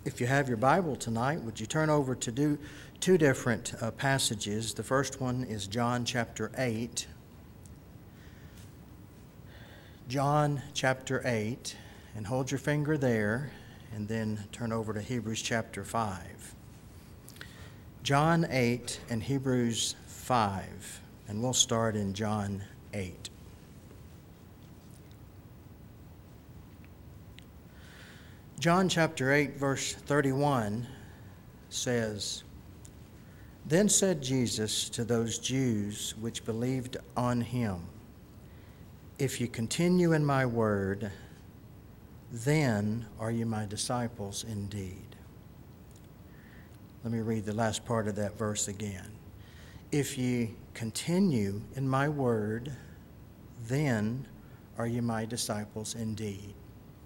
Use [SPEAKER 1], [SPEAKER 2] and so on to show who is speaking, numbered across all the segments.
[SPEAKER 1] If you have your Bible tonight, would you turn over to two different passages? The first one is John chapter 8. John chapter 8, and hold your finger there, and then turn over to Hebrews chapter 5. John 8 and Hebrews 5, and we'll start in John 8. John chapter 8, verse 31 says, "Then said Jesus to those Jews which believed on him, If you continue in my word, then are you my disciples indeed." Let me read the last part of that verse again. "If ye continue in my word, then are you my disciples indeed."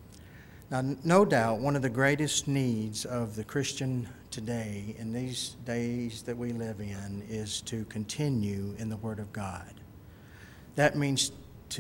[SPEAKER 1] Now, no doubt, one of the greatest needs of the Christian today, in these days that we live in, is to continue in the Word of God. That means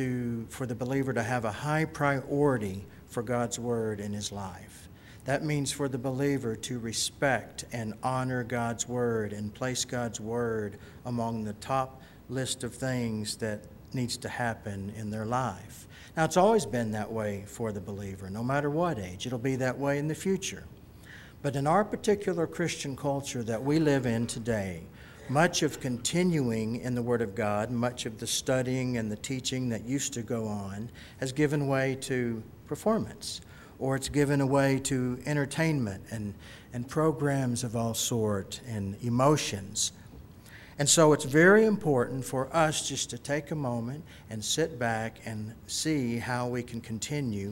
[SPEAKER 1] for the believer to have a high priority for God's Word in his life. That means for the believer to respect and honor God's Word and place God's Word among the top list of things that needs to happen in their life. Now, it's always been that way for the believer, no matter what age. It'll be that way in the future. But in our particular Christian culture that we live in today, much of continuing in the Word of God, much of the studying and the teaching that used to go on, has given way to performance, or it's given way to entertainment and programs of all sort and emotions. And so it's very important for us just to take a moment and sit back and see how we can continue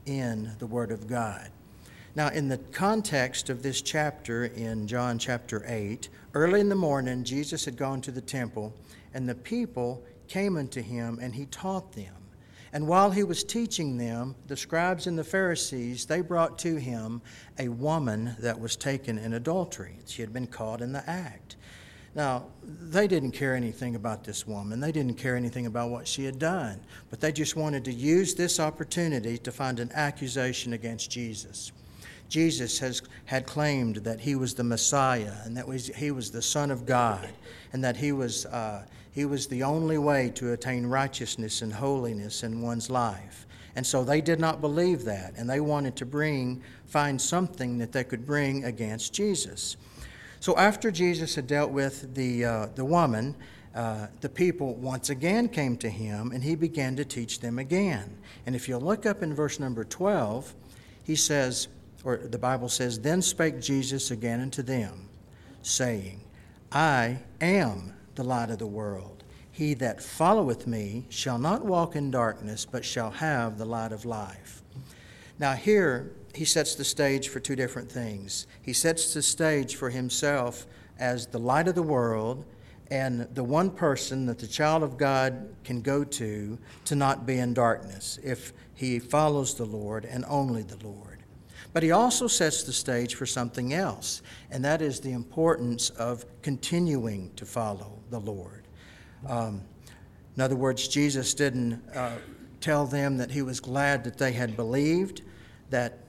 [SPEAKER 1] in the Word of God. Now, in the context of this chapter in John chapter 8, early in the morning, Jesus had gone to the temple, and the people came unto him, and he taught them. And while he was teaching them, the scribes and the Pharisees, they brought to him a woman that was taken in adultery. She had been caught in the act. Now, they didn't care anything about this woman. They didn't care anything about what she had done. But they just wanted to use this opportunity to find an accusation against Jesus. Jesus had claimed that he was the Messiah, and that he was the Son of God, and that he was the only way to attain righteousness and holiness in one's life. And so they did not believe that, and they wanted to find something that they could bring against Jesus. So after Jesus had dealt with the woman, the people once again came to him, and he began to teach them again. And if you'll look up in verse number 12, he says, or the Bible says, "Then spake Jesus again unto them, saying, I am the light of the world. He that followeth me shall not walk in darkness, but shall have the light of life." Now here, he sets the stage for two different things. He sets the stage for himself as the light of the world and the one person that the child of God can go to not be in darkness if he follows the Lord and only the Lord. But he also sets the stage for something else, and that is the importance of continuing to follow the Lord. In other words, Jesus didn't tell them that he was glad that they had believed, that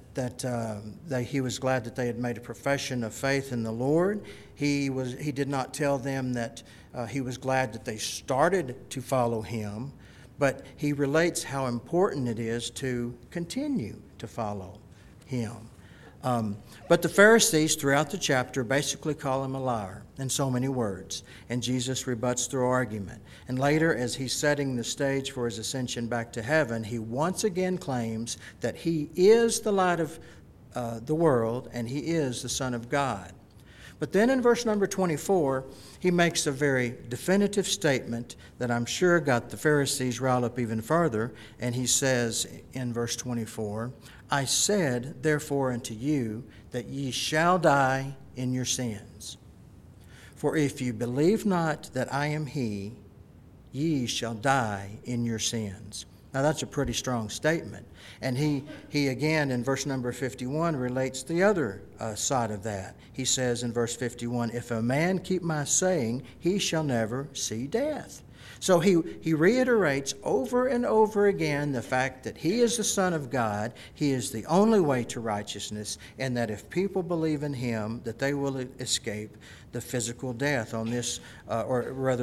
[SPEAKER 1] he was glad that they had made a profession of faith in the Lord. He did not tell them that he was glad that they started to follow him, but he relates how important it is to continue to follow him. But the Pharisees throughout the chapter basically call him a liar in so many words, and Jesus rebuts their argument. And later, as he's setting the stage for his ascension back to heaven, he once again claims that he is the light of the world and he is the Son of God. But then in verse number 24, he makes a very definitive statement that I'm sure got the Pharisees riled up even further, and he says in verse 24, "I said, therefore, unto you, that ye shall die in your sins. For if you believe not that I am he, ye shall die in your sins." Now that's a pretty strong statement. And he again in verse number 51 relates the other side of that. He says in verse 51, "If a man keep my saying, he shall never see death." So he reiterates over and over again the fact that he is the Son of God, he is the only way to righteousness, and that if people believe in him, that they will escape the physical death on this, or rather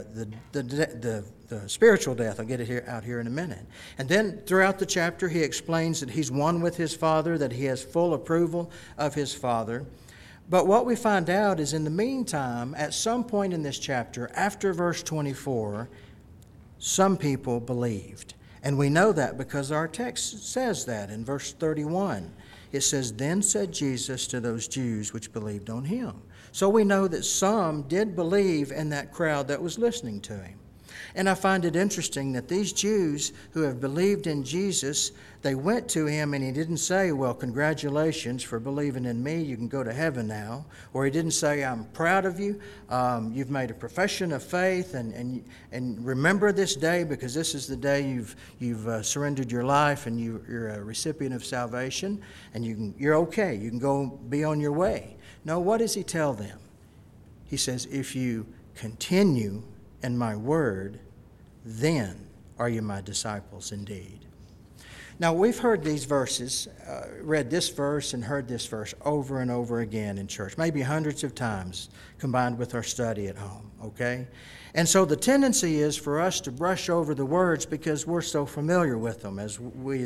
[SPEAKER 1] the spiritual death. I'll get it out here in a minute. And then throughout the chapter, he explains that he's one with his Father, that he has full approval of his Father. But what we find out is in the meantime, at some point in this chapter, after verse 24, some people believed. And we know that because our text says that in verse 31. It says, "Then said Jesus to those Jews which believed on him." So we know that some did believe in that crowd that was listening to him. And I find it interesting that these Jews who have believed in Jesus, they went to him and he didn't say, "Well, congratulations for believing in me. You can go to heaven now." Or he didn't say, "I'm proud of you. You've made a profession of faith and remember this day because this is the day you've surrendered your life and you're a recipient of salvation and you're okay. You can go be on your way." No, what does he tell them? He says, "If you continue in my word, then are you my disciples indeed." Now, we've heard these verses, read this verse and heard this verse over and over again in church, maybe hundreds of times combined with our study at home, okay? And so the tendency is for us to brush over the words because we're so familiar with them as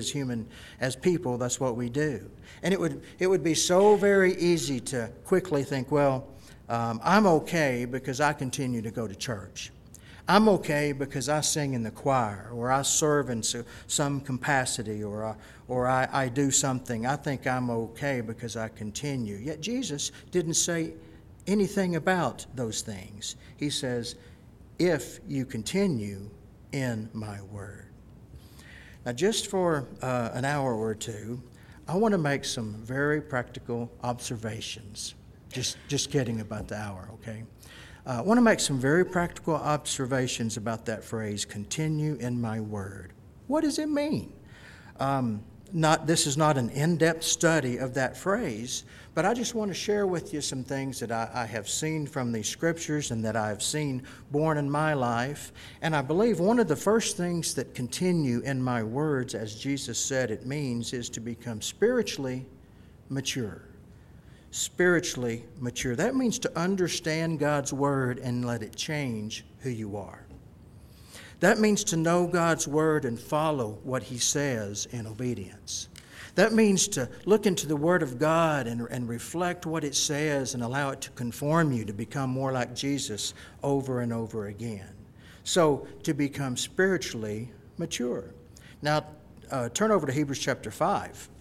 [SPEAKER 1] people, that's what we do. And it would be so very easy to quickly think, well, I'm okay because I continue to go to church. I'm okay because I sing in the choir, or I serve in some capacity, or I do something. I think I'm okay because I continue. Yet Jesus didn't say anything about those things. He says, "If you continue in my word." Now, just for an hour or two, I want to make some very practical observations. Just kidding about the hour, okay? I want to make some very practical observations about that phrase, "continue in my word." What does it mean? This is not an in-depth study of that phrase, but I just want to share with you some things that I have seen from the scriptures and that I have seen born in my life. And I believe one of the first things that "continue in my words," as Jesus said it means, is to become spiritually mature. Spiritually mature. That means to understand God's word and let it change who you are. That means to know God's word and follow what he says in obedience. That means to look into the word of God and reflect what it says and allow it to conform you to become more like Jesus over and over again. So to become spiritually mature. Now turn over to Hebrews chapter 5.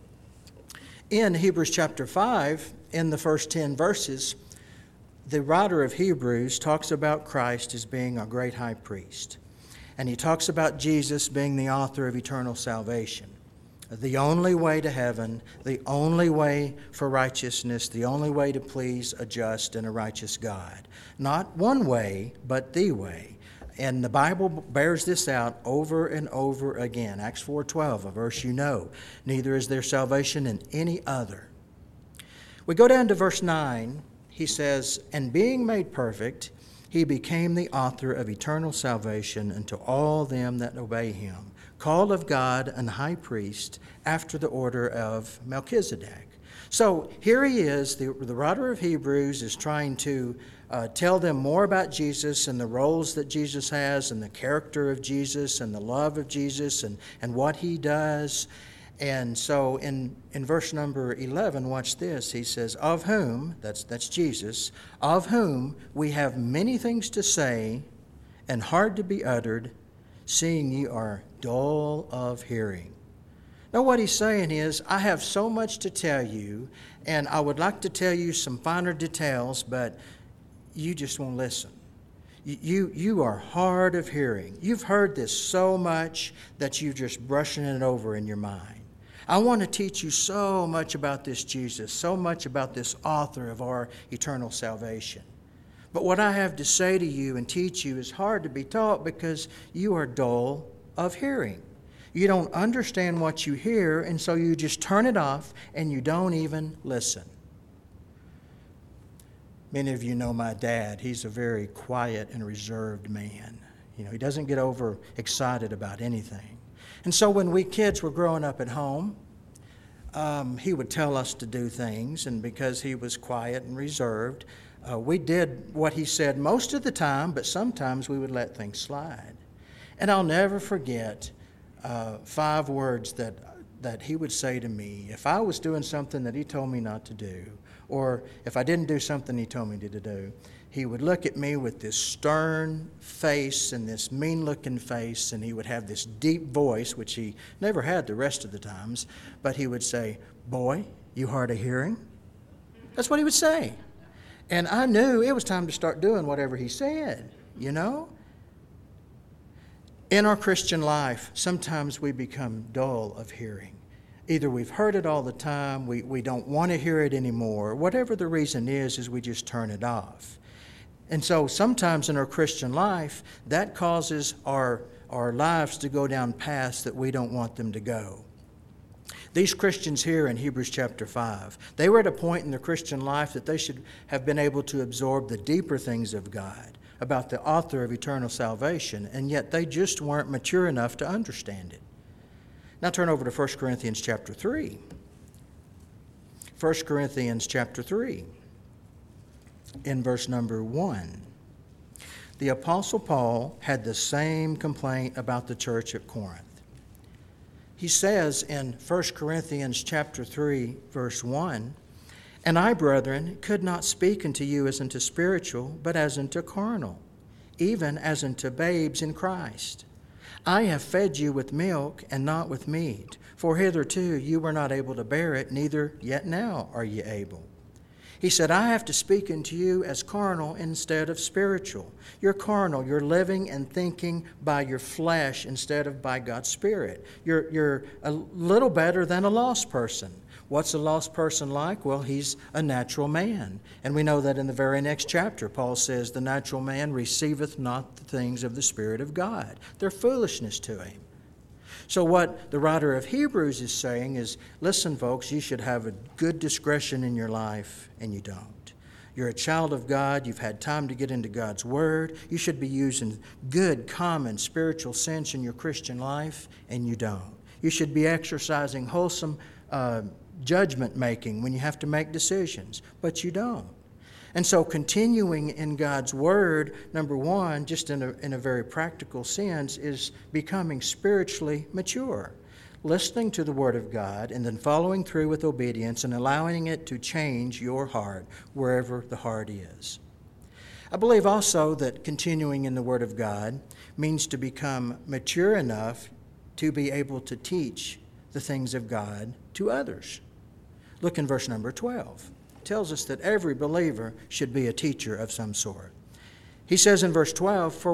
[SPEAKER 1] In Hebrews chapter 5, in the first 10 verses, the writer of Hebrews talks about Christ as being a great high priest. And he talks about Jesus being the author of eternal salvation. The only way to heaven, the only way for righteousness, the only way to please a just and a righteous God. Not one way, but the way. And the Bible bears this out over and over again. Acts 4:12, a verse you know. "Neither is there salvation in any other." We go down to verse 9. He says, "And being made perfect, he became the author of eternal salvation unto all them that obey him, called of God an high priest after the order of Melchizedek." So here he is, the writer of Hebrews is trying to tell them more about Jesus and the roles that Jesus has and the character of Jesus and the love of Jesus and what he does. And so in verse number 11, watch this. He says, "Of whom," that's Jesus, "of whom we have many things to say and hard to be uttered, seeing ye are dull of hearing." Now what he's saying is, I have so much to tell you, and I would like to tell you some finer details, but you just won't listen. You are hard of hearing. You've heard this so much that you're just brushing it over in your mind. I want to teach you so much about this Jesus, so much about this author of our eternal salvation. But what I have to say to you and teach you is hard to be taught because you are dull of hearing. You don't understand what you hear, and so you just turn it off and you don't even listen. Many of you know my dad. He's a very quiet and reserved man. He doesn't get overexcited about anything. And so when we kids were growing up at home, he would tell us to do things, and because he was quiet and reserved, we did what he said most of the time, but sometimes we would let things slide. And I'll never forget 5 words that he would say to me if I was doing something that he told me not to do, or if I didn't do something he told me to do. He would look at me with this stern face and this mean-looking face, and he would have this deep voice, which he never had the rest of the times, but he would say, "Boy, you hard of hearing?" That's what he would say. And I knew it was time to start doing whatever he said, In our Christian life, sometimes we become dull of hearing. Either we've heard it all the time, we don't want to hear it anymore. Whatever the reason is we just turn it off. And so sometimes in our Christian life, that causes our lives to go down paths that we don't want them to go. These Christians here in Hebrews chapter 5, they were at a point in their Christian life that they should have been able to absorb the deeper things of God, about the author of eternal salvation, and yet they just weren't mature enough to understand it. Now turn over to 1 Corinthians chapter 3. 1 Corinthians chapter 3. In verse number 1, the Apostle Paul had the same complaint about the church at Corinth. He says in 1 Corinthians chapter 3, verse 1, "And I, brethren, could not speak unto you as unto spiritual, but as unto carnal, even as unto babes in Christ. I have fed you with milk and not with meat, for hitherto you were not able to bear it, neither yet now are ye able." He said, I have to speak unto you as carnal instead of spiritual. You're carnal. You're living and thinking by your flesh instead of by God's Spirit. You're a little better than a lost person. What's a lost person like? Well, he's a natural man. And we know that in the very next chapter, Paul says, the natural man receiveth not the things of the Spirit of God. They're foolishness to him. So what the writer of Hebrews is saying is, listen, folks, you should have a good discretion in your life, and you don't. You're a child of God. You've had time to get into God's Word. You should be using good, common, spiritual sense in your Christian life, and you don't. You should be exercising wholesome judgment making when you have to make decisions, but you don't. And so continuing in God's Word, number one, just in a very practical sense, is becoming spiritually mature. Listening to the Word of God and then following through with obedience and allowing it to change your heart wherever the heart is. I believe also that continuing in the Word of God means to become mature enough to be able to teach the things of God to others. Look in verse number 12. Tells us that every believer should be a teacher of some sort. He says in verse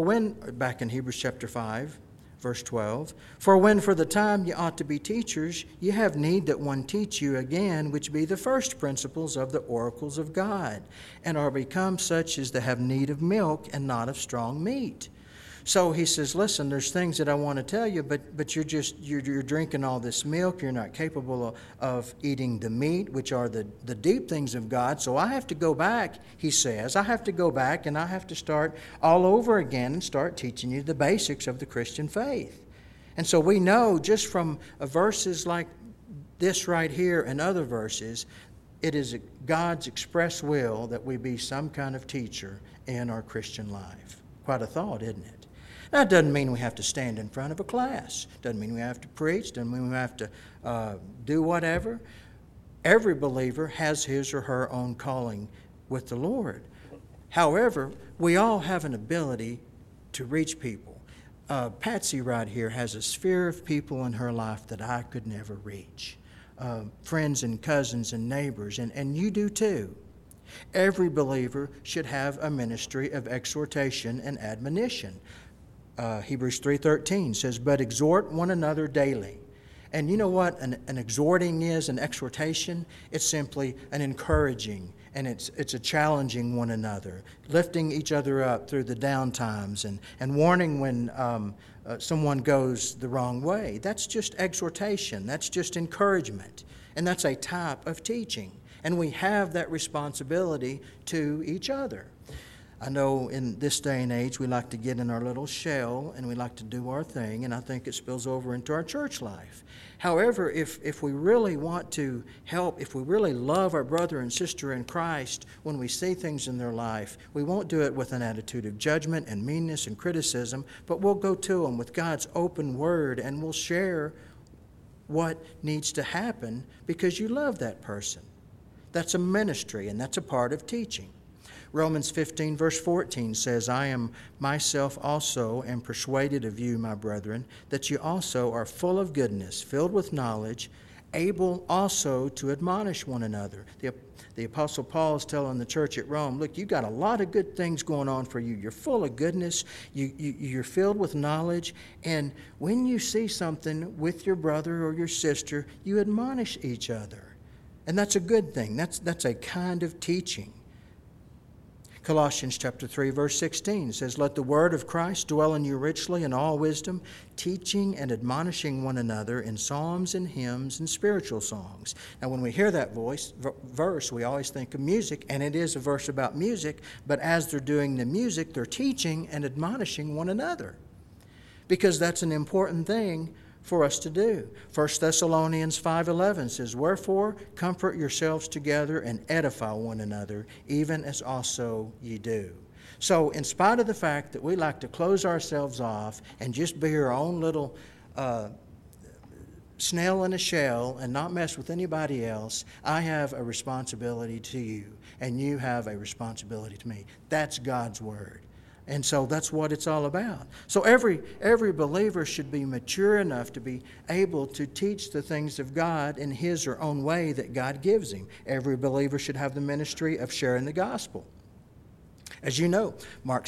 [SPEAKER 1] 12, back in Hebrews chapter 5, verse 12, "For when for the time ye ought to be teachers, ye have need that one teach you again, which be the first principles of the oracles of God, and are become such as to have need of milk and not of strong meat." So he says, listen, there's things that I want to tell you, but you're drinking all this milk. You're not capable of eating the meat, which are the deep things of God. So I have to go back, he says. I have to go back and I have to start all over again and start teaching you the basics of the Christian faith. And so we know just from verses like this right here and other verses, it is God's express will that we be some kind of teacher in our Christian life. Quite a thought, isn't it? Now, it doesn't mean we have to stand in front of a class. Doesn't mean we have to preach. Doesn't mean we have to do whatever. Every believer has his or her own calling with the Lord. However, we all have an ability to reach people. Patsy right here has a sphere of people in her life that I could never reach. Friends and cousins and neighbors, and you do too. Every believer should have a ministry of exhortation and admonition. Hebrews 3:13 says, "But exhort one another daily." And you know what an exhorting is, an exhortation? It's simply an encouraging, and it's a challenging one another, lifting each other up through the down times and warning when someone goes the wrong way. That's just exhortation. That's just encouragement. And that's a type of teaching. And we have that responsibility to each other. I know in this day and age we like to get in our little shell and we like to do our thing, and I think it spills over into our church life. However, if we really want to help, if we really love our brother and sister in Christ, when we see things in their life, we won't do it with an attitude of judgment and meanness and criticism, but we'll go to them with God's open word and we'll share what needs to happen because you love that person. That's a ministry, and that's a part of teaching. Romans 15, verse 14 says, I am myself also am persuaded of you, my brethren, that you also are full of goodness, filled with knowledge, able also to admonish one another. The Apostle Paul is telling the church at Rome, look, you've got a lot of good things going on for you. You're full of goodness. You're filled with knowledge. And when you see something with your brother or your sister, you admonish each other. And that's a good thing. That's a kind of teaching. Colossians chapter 3, verse 16 says, let the word of Christ dwell in you richly in all wisdom, teaching and admonishing one another in psalms and hymns and spiritual songs. Now, when we hear that verse, we always think of music, and it is a verse about music, but as they're doing the music, they're teaching and admonishing one another, because that's an important thing for us to do. 1 Thessalonians 5:11 says, wherefore comfort yourselves together and edify one another, even as also ye do. So in spite of the fact that we like to close ourselves off and just be our own little snail in a shell and not mess with anybody else, I have a responsibility to you, and you have a responsibility to me. That's God's word. And so that's what it's all about. So every believer should be mature enough to be able to teach the things of God in his or own way that God gives him. Every believer should have the ministry of sharing the gospel. As you know, Mark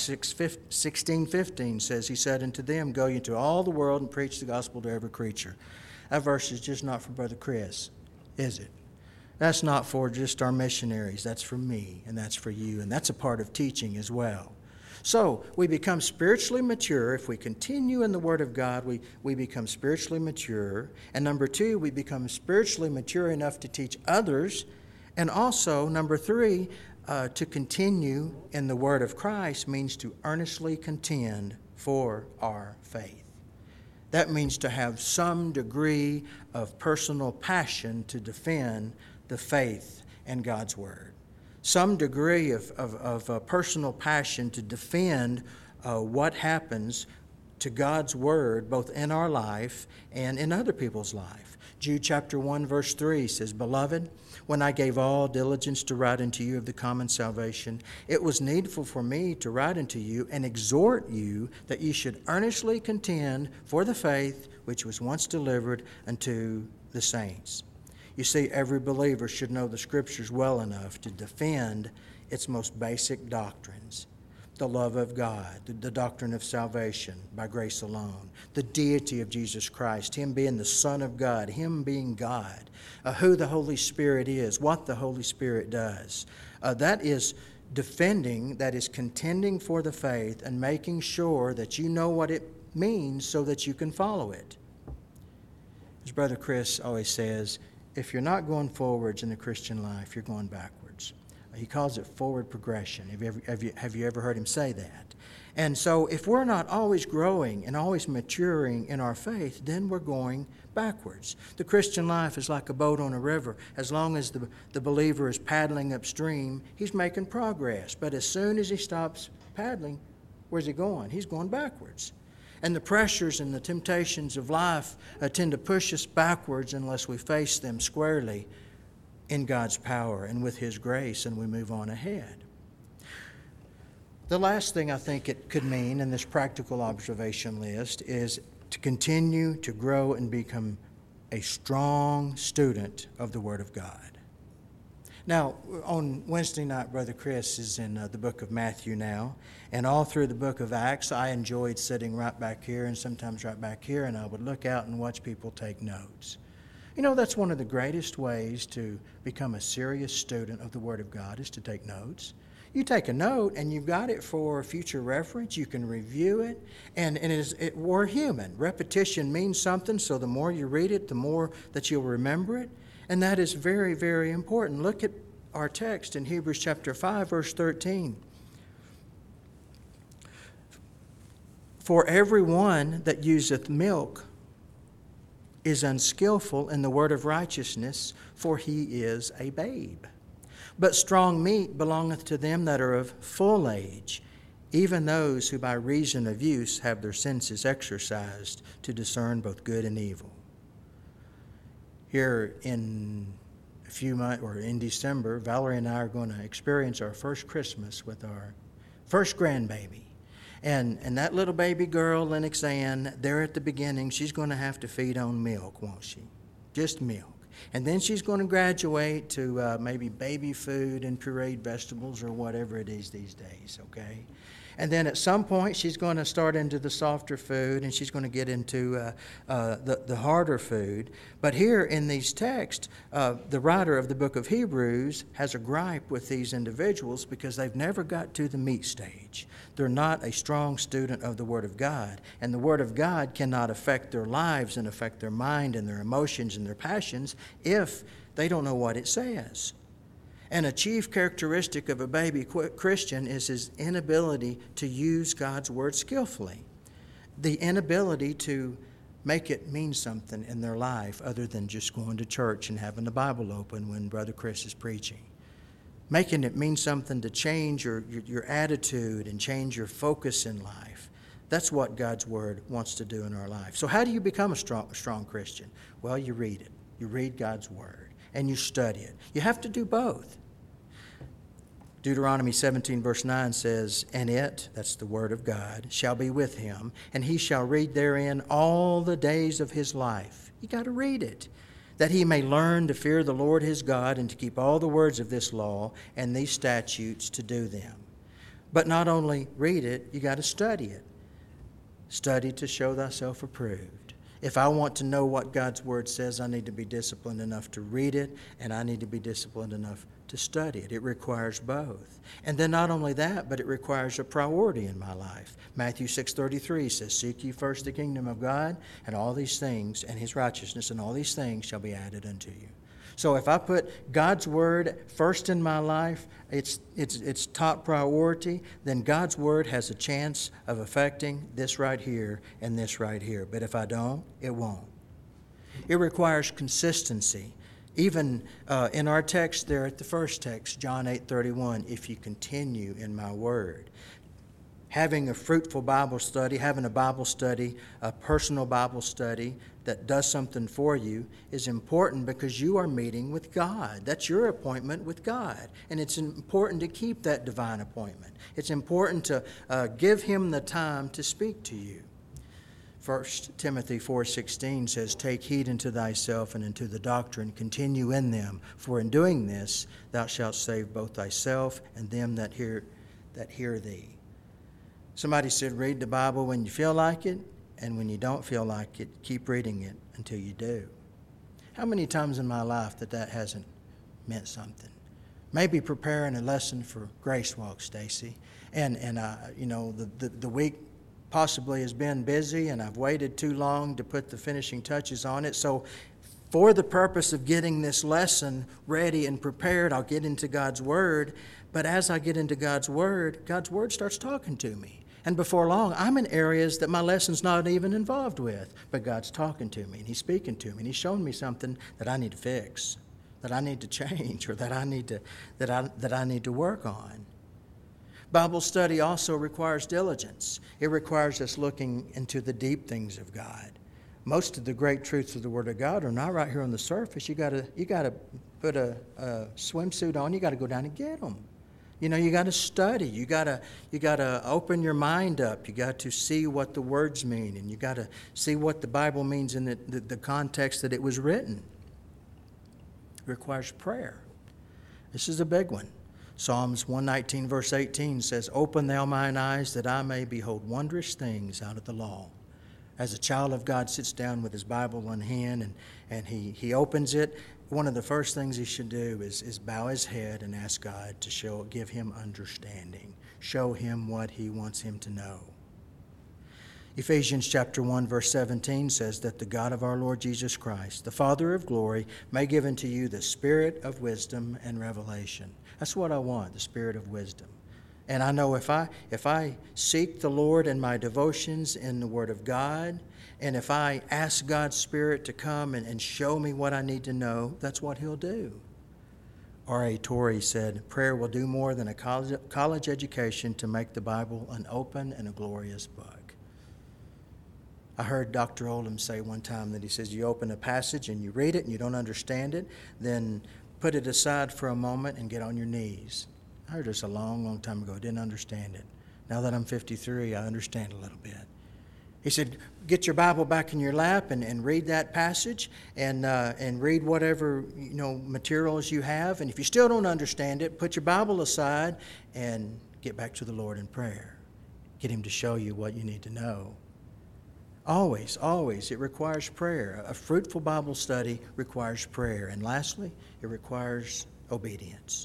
[SPEAKER 1] 16:15 says, he said unto them, go ye into all the world and preach the gospel to every creature. That verse is just not for Brother Chris, is it? That's not for just our missionaries. That's for me, and that's for you, and that's a part of teaching as well. So we become spiritually mature. If we continue in the Word of God, we become spiritually mature. And number two, we become spiritually mature enough to teach others. And also, number three, to continue in the Word of Christ means to earnestly contend for our faith. That means to have some degree of personal passion to defend the faith and God's Word. Some degree of personal passion to defend what happens to God's Word, both in our life and in other people's life. Jude chapter 1, verse 3 says, beloved, when I gave all diligence to write unto you of the common salvation, it was needful for me to write unto you and exhort you that ye should earnestly contend for the faith which was once delivered unto the saints. You see, every believer should know the Scriptures well enough to defend its most basic doctrines. The love of God, the doctrine of salvation by grace alone, the deity of Jesus Christ, Him being the Son of God, Him being God, who the Holy Spirit is, what the Holy Spirit does. That is defending, that is contending for the faith and making sure that you know what it means so that you can follow it. As Brother Chris always says, if you're not going forwards in the Christian life, you're going backwards. He calls it forward progression. Have you ever heard him say that? And so if we're not always growing and always maturing in our faith, then we're going backwards. The Christian life is like a boat on a river. As long as the believer is paddling upstream, he's making progress. But as soon as he stops paddling, where's he going? He's going backwards. And the pressures and the temptations of life tend to push us backwards unless we face them squarely in God's power and with His grace, and we move on ahead. The last thing I think it could mean in this practical observation list is to continue to grow and become a strong student of the Word of God. Now, on Wednesday night, Brother Chris is in the book of Matthew now, and all through the book of Acts, I enjoyed sitting right back here and sometimes right back here, and I would look out and watch people take notes. You know, that's one of the greatest ways to become a serious student of the Word of God is to take notes. You take a note and you've got it for future reference. You can review it, and we're human. Repetition means something, so the more you read it, the more that you'll remember it. And that is very, very important. Look at our text in Hebrews chapter 5, verse 13. For every one that useth milk is unskillful in the word of righteousness, for he is a babe. But strong meat belongeth to them that are of full age, even those who by reason of use have their senses exercised to discern both good and evil. Here in a few months, or in December, Valerie and I are going to experience our first Christmas with our first grandbaby. And that little baby girl, Lennox Ann, there at the beginning, she's going to have to feed on milk, won't she? Just milk. And then she's going to graduate to maybe baby food and pureed vegetables or whatever it is these days, okay? And then at some point, she's going to start into the softer food, and she's going to get into the harder food. But here in these texts, the writer of the book of Hebrews has a gripe with these individuals because they've never got to the meat stage. They're not a strong student of the Word of God, and the Word of God cannot affect their lives and affect their mind and their emotions and their passions if they don't know what it says. And a chief characteristic of a baby Christian is his inability to use God's Word skillfully. The inability to make it mean something in their life other than just going to church and having the Bible open when Brother Chris is preaching. Making it mean something to change your attitude and change your focus in life. That's what God's Word wants to do in our life. So how do you become a strong Christian? Well, you read it. You read God's Word. And you study it. You have to do both. Deuteronomy 17 verse 9 says, "And it," that's the word of God, "shall be with him, and he shall read therein all the days of his life." You got to read it, "that he may learn to fear the Lord his God, and to keep all the words of this law and these statutes to do them." But not only read it, you got to study it. "Study to show thyself approved." If I want to know what God's Word says, I need to be disciplined enough to read it, and I need to be disciplined enough to study it. It requires both. And then not only that, but it requires a priority in my life. Matthew 6:33 says, "Seek ye first the kingdom of God, and all these things, and his righteousness, and all these things shall be added unto you." So if I put God's Word first in my life, it's top priority, then God's Word has a chance of affecting this right here and this right here. But if I don't, it won't. It requires consistency. Even in our text there at the first text, John 8:31, "If you continue in my word." Having a fruitful Bible study, having a Bible study, a personal Bible study that does something for you is important because you are meeting with God. That's your appointment with God. And it's important to keep that divine appointment. It's important to give him the time to speak to you. 1 Timothy 4:16 says, "Take heed unto thyself and unto the doctrine, continue in them, for in doing this thou shalt save both thyself and them that hear thee." Somebody said, read the Bible when you feel like it, and when you don't feel like it, keep reading it until you do. How many times in my life that hasn't meant something? Maybe preparing a lesson for Grace Walk, Stacy, and the week possibly has been busy, and I've waited too long to put the finishing touches on it. So for the purpose of getting this lesson ready and prepared, I'll get into God's Word. But as I get into God's Word starts talking to me. And before long, I'm in areas that my lesson's not even involved with. But God's talking to me, and he's speaking to me, and he's showing me something that I need to fix, that I need to change, or that I need to work on. Bible study also requires diligence. It requires us looking into the deep things of God. Most of the great truths of the Word of God are not right here on the surface. You got to put a swimsuit on. You got to go down and get them. You got to study. You got to open your mind up. You got to see what the words mean, and you got to see what the Bible means in the context that it was written. It requires prayer. This is a big one. Psalms 119 verse 18 says, "Open thou mine eyes that I may behold wondrous things out of the law." As a child of God sits down with his Bible in hand and he opens it, one of the first things he should do is bow his head and ask God to give him understanding, show him what he wants him to know. Ephesians chapter 1 verse 17 says that the God of our Lord Jesus Christ, the Father of glory, may give unto you the spirit of wisdom and revelation. That's what I want, the spirit of wisdom And I know if I seek the Lord in my devotions in the Word of God, and if I ask God's Spirit to come and show me what I need to know, that's what He'll do. R.A. Torrey said, prayer will do more than a college education to make the Bible an open and a glorious book. I heard Dr. Oldham say one time that he says, you open a passage and you read it and you don't understand it, then put it aside for a moment and get on your knees. I heard this a long, long time ago. I didn't understand it. Now that I'm 53, I understand a little bit. He said, get your Bible back in your lap and read that passage and read whatever materials you have. And if you still don't understand it, put your Bible aside and get back to the Lord in prayer. Get Him to show you what you need to know. Always, always, it requires prayer. A fruitful Bible study requires prayer. And lastly, it requires obedience.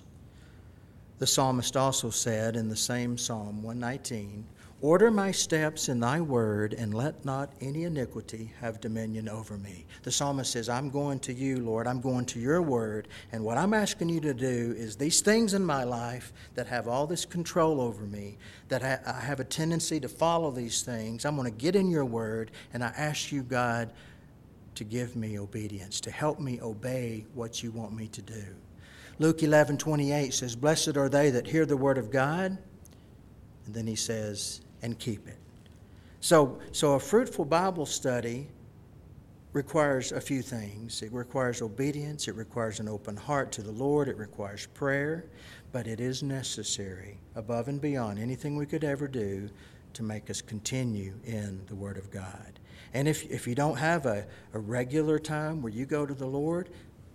[SPEAKER 1] The psalmist also said in the same Psalm 119, order my steps in thy word, and let not any iniquity have dominion over me. The psalmist says, I'm going to you, Lord. I'm going to your word. And what I'm asking you to do is these things in my life that have all this control over me, that I have a tendency to follow these things. I'm going to get in your word, and I ask you, God, to give me obedience, to help me obey what you want me to do. Luke 11:28 says, blessed are they that hear the word of God. And then he says, and keep it. So a fruitful Bible study requires a few things. It requires obedience. It requires an open heart to the Lord. It requires prayer. But it is necessary, above and beyond anything we could ever do, to make us continue in the Word of God. And if you don't have a regular time where you go to the Lord,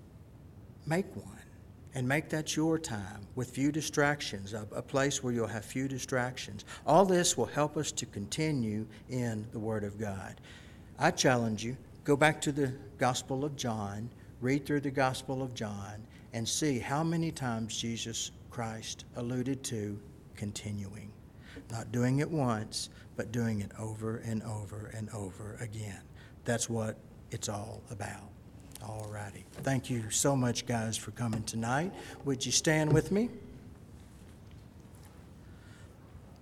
[SPEAKER 1] make one. And make that your time with few distractions, a place where you'll have few distractions. All this will help us to continue in the Word of God. I challenge you, go back to the Gospel of John, read through the Gospel of John, and see how many times Jesus Christ alluded to continuing. Not doing it once, but doing it over and over and over again. That's what it's all about. All righty. Thank you so much, guys, for coming tonight. Would you stand with me?